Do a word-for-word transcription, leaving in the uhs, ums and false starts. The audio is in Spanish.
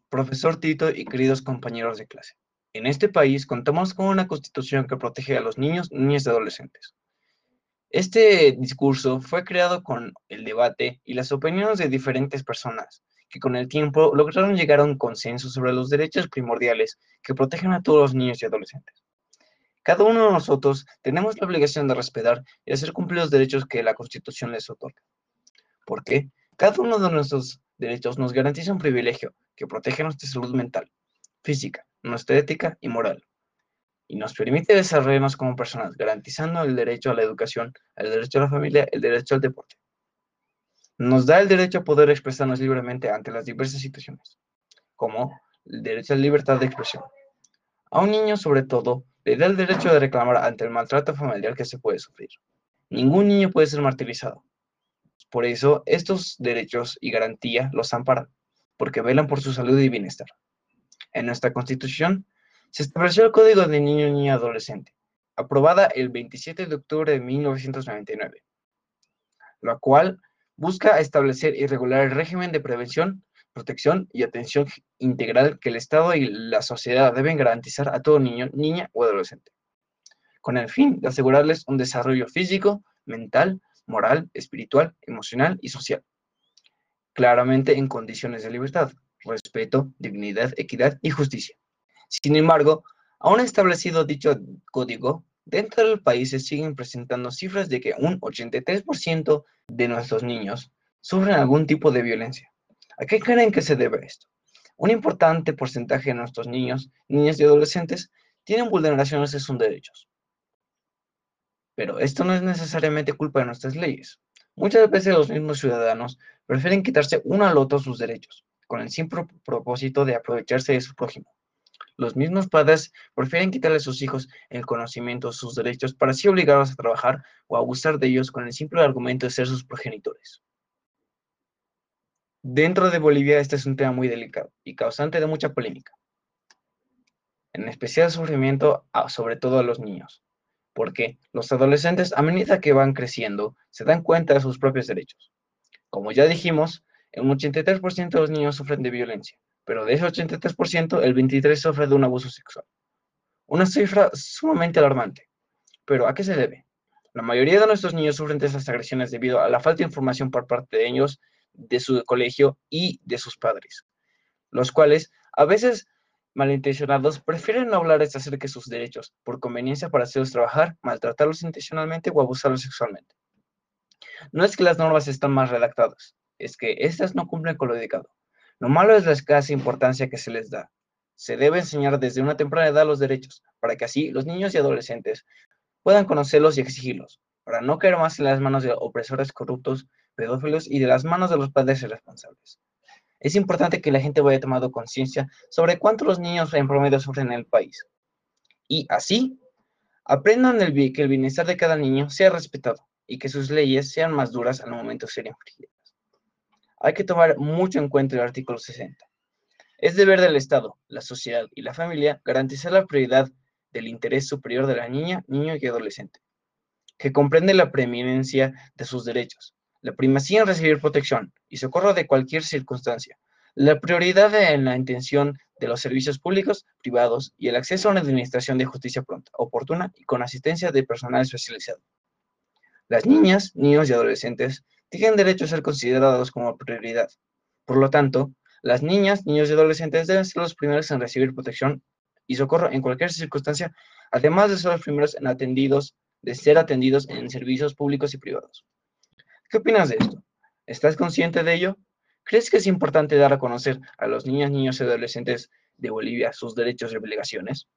Profesor Tito y queridos compañeros de clase. En este país contamos con una constitución que protege a los niños, niñas y adolescentes. Este discurso fue creado con el debate y las opiniones de diferentes personas, que con el tiempo lograron llegar a un consenso sobre los derechos primordiales que protegen a todos los niños y adolescentes. Cada uno de nosotros tenemos la obligación de respetar y hacer cumplir los derechos que la Constitución les otorga. ¿Por qué? Cada uno de nuestros derechos nos garantiza un privilegio que protege nuestra salud mental, física, nuestra ética y moral, y nos permite desarrollarnos como personas, garantizando el derecho a la educación, el derecho a la familia, el derecho al deporte. Nos da el derecho a poder expresarnos libremente ante las diversas situaciones, como el derecho a la libertad de expresión. A un niño, sobre todo, le da el derecho de reclamar ante el maltrato familiar que se puede sufrir. Ningún niño puede ser martirizado. Por eso, estos derechos y garantía los amparan, porque velan por su salud y bienestar. En nuestra Constitución se estableció el Código de Niño, Niña y Adolescente, aprobada el veintisiete de octubre de mil novecientos noventa y nueve, la cual busca establecer y regular el régimen de prevención, protección y atención integral que el Estado y la sociedad deben garantizar a todo niño, niña o adolescente, con el fin de asegurarles un desarrollo físico, mental, moral, espiritual, emocional y social, claramente en condiciones de libertad, respeto, dignidad, equidad y justicia. Sin embargo, aún establecido dicho código, dentro del país se siguen presentando cifras de que un ochenta y tres por ciento de nuestros niños sufren algún tipo de violencia. ¿A qué creen que se debe esto? Un importante porcentaje de nuestros niños, niñas y adolescentes tienen vulneraciones de sus derechos. Pero esto no es necesariamente culpa de nuestras leyes. Muchas veces los mismos ciudadanos prefieren quitarse uno al otro sus derechos, con el simple propósito de aprovecharse de su prójimo. Los mismos padres prefieren quitarle a sus hijos el conocimiento de sus derechos para así obligarlos a trabajar o a abusar de ellos con el simple argumento de ser sus progenitores. Dentro de Bolivia este es un tema muy delicado y causante de mucha polémica, en especial sufrimiento a, sobre todo a los niños, porque los adolescentes a medida que van creciendo se dan cuenta de sus propios derechos. Como ya dijimos, un ochenta y tres por ciento de los niños sufren de violencia, pero de ese ochenta y tres por ciento el veintitrés por ciento sufre de un abuso sexual. Una cifra sumamente alarmante. ¿Pero a qué se debe? La mayoría de nuestros niños sufren de esas agresiones debido a la falta de información por parte de ellos, de su colegio y de sus padres, los cuales, a veces malintencionados, prefieren no hablar acerca de sus derechos, por conveniencia para hacerlos trabajar, maltratarlos intencionalmente o abusarlos sexualmente. No es que las normas están más redactadas, es que éstas no cumplen con lo indicado. Lo malo es la escasa importancia que se les da. Se debe enseñar desde una temprana edad los derechos, para que así los niños y adolescentes puedan conocerlos y exigirlos, para no caer más en las manos de opresores corruptos, pedófilos y de las manos de los padres irresponsables. Es importante que la gente vaya tomando conciencia sobre cuánto los niños en promedio sufren en el país. Y así, aprendan el, que el bienestar de cada niño sea respetado y que sus leyes sean más duras al momento de ser infringidas. Hay que tomar mucho en cuenta el artículo sesenta. Es deber del Estado, la sociedad y la familia garantizar la prioridad del interés superior de la niña, niño y adolescente, que comprende la preeminencia de sus derechos, la primacía en recibir protección y socorro de cualquier circunstancia, la prioridad en la intención de los servicios públicos, privados y el acceso a una administración de justicia pronta, oportuna y con asistencia de personal especializado. Las niñas, niños y adolescentes tienen derecho a ser considerados como prioridad. Por lo tanto, las niñas, niños y adolescentes deben ser los primeros en recibir protección y socorro en cualquier circunstancia, además de ser los primeros en atendidos, de ser atendidos en servicios públicos y privados. ¿Qué opinas de esto? ¿Estás consciente de ello? ¿Crees que es importante dar a conocer a los niñas, niños y adolescentes de Bolivia sus derechos y obligaciones?